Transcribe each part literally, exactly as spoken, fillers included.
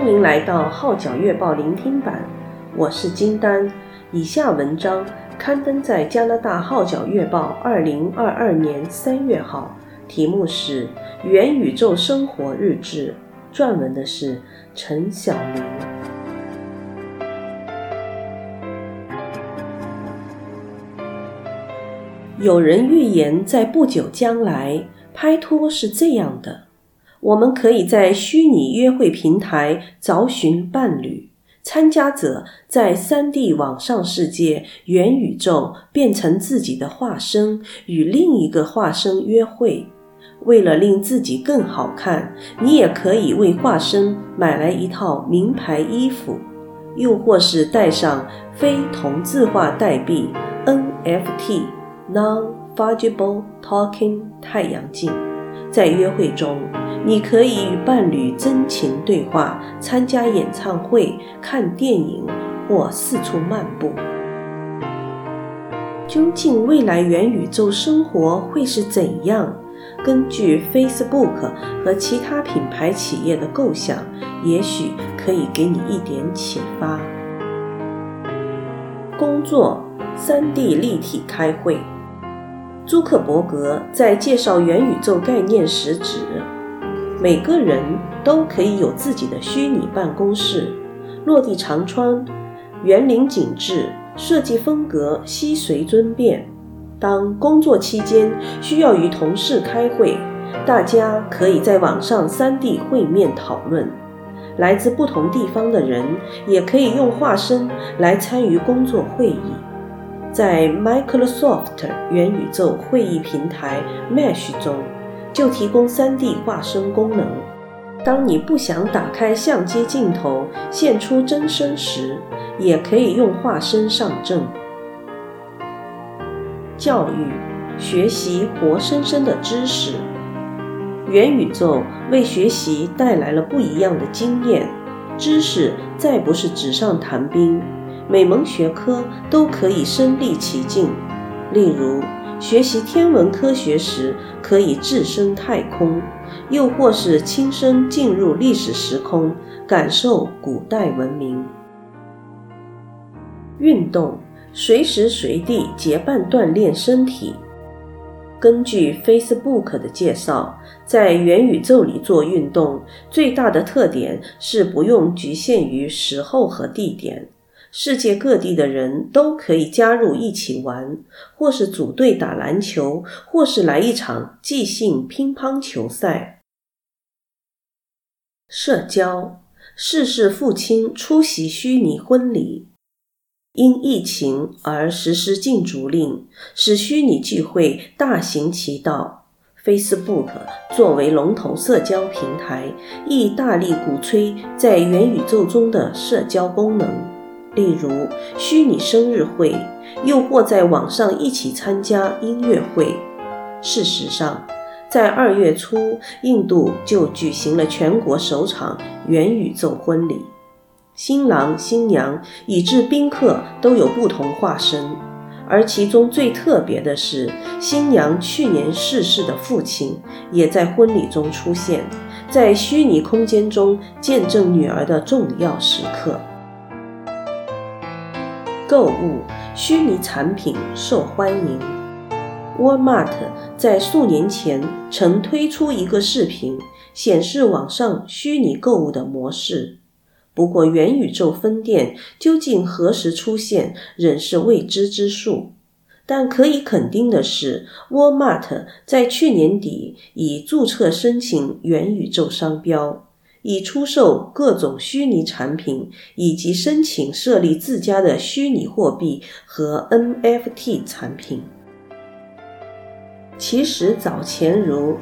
迎来到号角月报聆听版，我是金丹。以下文章刊登在加拿大号角月报二零二二年三月号，题目是元宇宙生活日志，撰文的是陈晓明。有人预言在不久将来，拍拖是这样的，我们可以在虚拟约会平台找寻伴侣，参加者在 三 D 网上世界元宇宙变成自己的化身，与另一个化身约会。为了令自己更好看，你也可以为化身买来一套名牌衣服，又或是带上非同质化代币 N F T Non-Fungible Token 太阳镜。在约会中，你可以与伴侣真情对话，参加演唱会，看电影或四处漫步。究竟未来元宇宙生活会是怎样？根据 Facebook 和其他品牌企业的构想，也许可以给你一点启发。工作 三 D 立体开会。朱克伯格在介绍元宇宙概念时指，每个人都可以有自己的虚拟办公室，落地长窗，园林景致，设计风格悉随尊便。当工作期间需要与同事开会，大家可以在网上 三 D 会面讨论。来自不同地方的人也可以用化身来参与工作会议。在 Microsoft 元宇宙会议平台 Mesh 中就提供 三 D 化身功能。当你不想打开相机镜头现出真身时，也可以用化身上阵。教育，学习活生生的知识。元宇宙为学习带来了不一样的经验，知识再不是纸上谈兵，每门学科都可以身临其境。例如，学习天文科学时可以置身太空，又或是亲身进入历史时空，感受古代文明。运动，随时随地结伴锻炼身体。根据 Facebook 的介绍，在元宇宙里做运动，最大的特点是不用局限于时候和地点。世界各地的人都可以加入一起玩，或是组队打篮球，或是来一场即兴乒乓球赛。社交，逝世父亲出席虚拟婚礼。因疫情而实施禁足令，使虚拟聚会大行其道。Facebook 作为龙头社交平台，亦大力鼓吹在元宇宙中的社交功能，例如虚拟生日会，又或在网上一起参加音乐会。事实上，在二月初，印度就举行了全国首场元宇宙婚礼。新郎新娘以至宾客都有不同化身，而其中最特别的是，新娘去年逝世的父亲也在婚礼中出现，在虚拟空间中见证女儿的重要时刻。购物，虚拟产品受欢迎。Walmart 在数年前曾推出一个视频，显示网上虚拟购物的模式。不过元宇宙分店究竟何时出现仍是未知之数，但可以肯定的是， Walmart 在去年底已注册申请元宇宙商标，已出售各种虚拟产品，以及申请设立自家的虚拟货币和 N F T 产品。其实早前如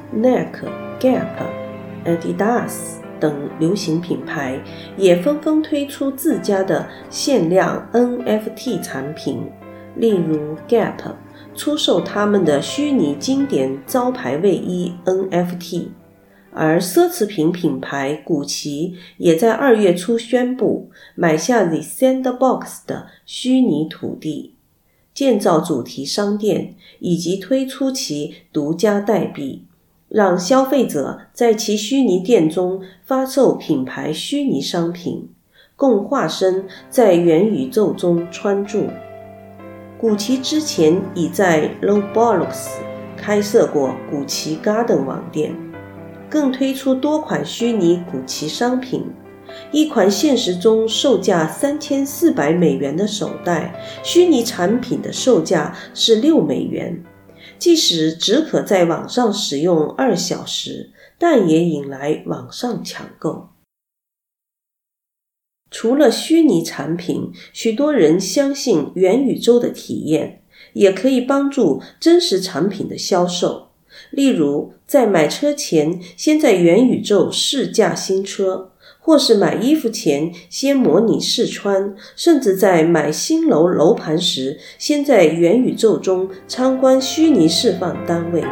Nike、Gap、Adidas等流行品牌也纷纷推出自家的限量 N F T 产品，例如 Gap 出售他们的虚拟经典招牌卫衣 N F T， 而奢侈品品牌古奇也在二月初宣布买下 The Sandbox 的虚拟土地，建造主题商店，以及推出其独家代币让消费者在其虚拟店中发售品牌虚拟商品，供化身在元宇宙中穿著。古奇之前已在 Roblox 开设过古奇 Garden 网店，更推出多款虚拟古奇商品。一款现实中售价三千四百美元的手袋，虚拟产品的售价是六美元。即使只可在网上使用二小时，但也引来网上抢购。除了虚拟产品，许多人相信元宇宙的体验也可以帮助真实产品的销售。例如，在买车前先在元宇宙试驾新车，或是买衣服前先模拟试穿，甚至在买新楼楼盘时，先在元宇宙中参观虚拟示范单位。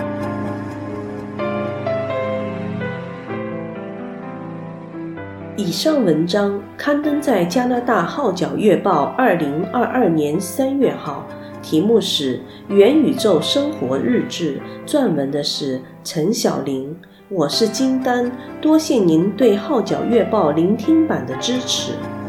以上文章刊登在加拿大号角月报二零二二年三月号，题目是《元宇宙生活日志》，撰文的是陈晓玲。我是金丹，多谢您对号角月报聆听版的支持。